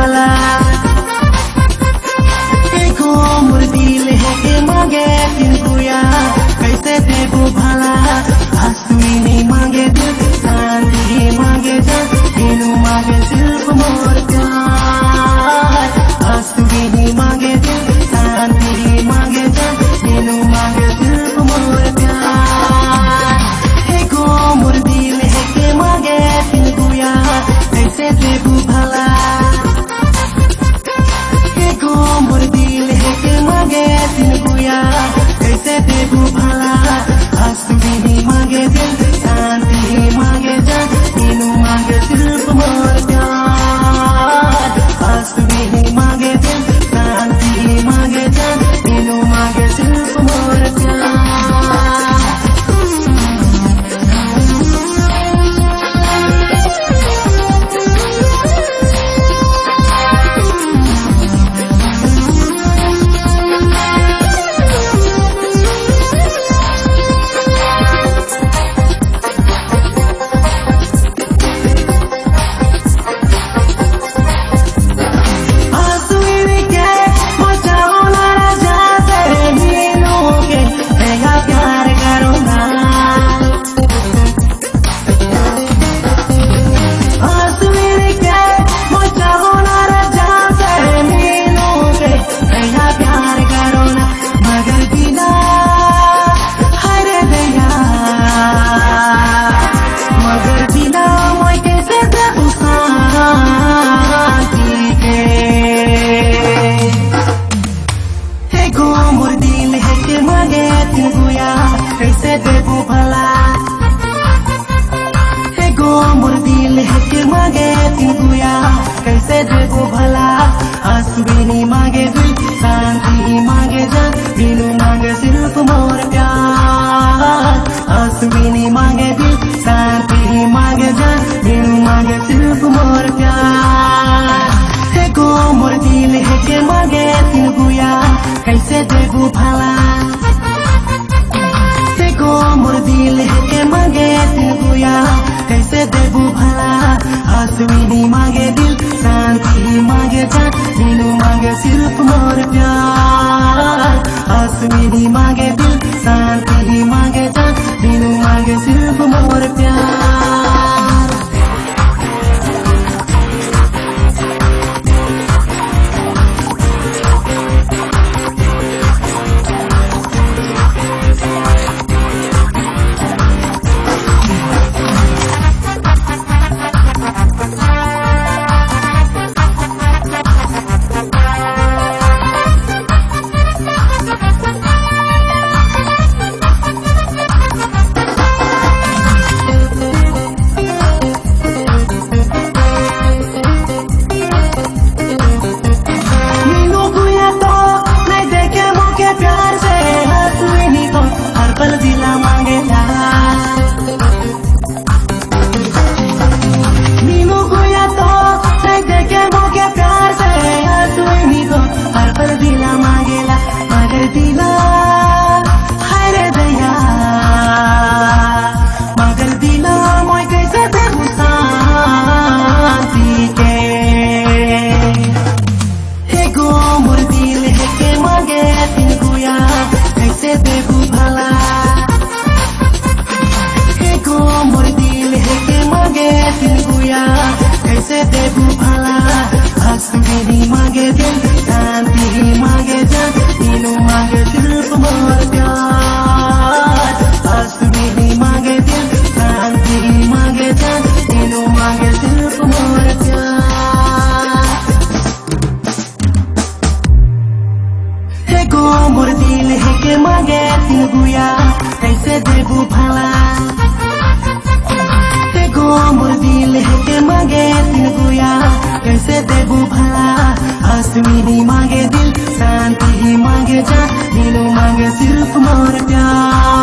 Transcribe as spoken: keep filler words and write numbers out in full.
भला देखो मोर दिल है के मांगे तिनको या कैसे देबो भला आंसू नहीं मांगे दिल शांति मांगे जान तेनु मांगे सिर्फ मोर प्यार आंसू नहीं मांगे दिल शांति मांगे जान तेनु मांगे सिर्फ मोर प्यार देखो मोर दिल है के मांगे तिनको या कैसे देबो भला देखो मोर दिल है के मांगे तिनको या कैसे देबो भला आंसू नहीं मांगे दिल शांति मांगे जान तेनु मांगे सिर्फ मोर प्यार आंसू नहीं मांगे दिल शांति मांगे जान तेनु मांगे सिर्फ मोर प्यार कैसे देबो भला एगो मोर दिल है के मांगे तिनको या कैसे देबो भला आंसू नहीं मांगे दिल शांति मांगे जान बिनु मांगे सिर्फ मोर प्यार आंसू नहीं मांगे दिल शांति मांगे जान बिनु मांगे सिर्फ मोर प्यार एगो मोर दिल है के मांगे तिनको या कैसे देबो भला देखो मोर दिल है के मांगे तिनको या कैसे देबो भला आंसू नहीं मांगे दिल शांति मांगे जान बिनु मांगे सिर्फ मोर प्यार आंसू नहीं मांगे दिल शांति मांगे जान बिनु मांगे सिर्फ मोर प्यार कैसे देबो भला आंसू नहीं मांगे दिल शांति मांगे जान तेनु मांगे सिर्फ मोर प्यार आंसू नहीं मांगे दिल शांति मांगे जान तेनु मांगे सिर्फ मोर प्यार देखो मोर दिल है के मांगे तिनको या कैसे देबो भला देखो मोर दिल है के मांगे तिनको या कैसे देबो भला आंसू नहीं मांगे दिल शांति मांगे जान बिनु मांगे सिर्फ मोर प्यार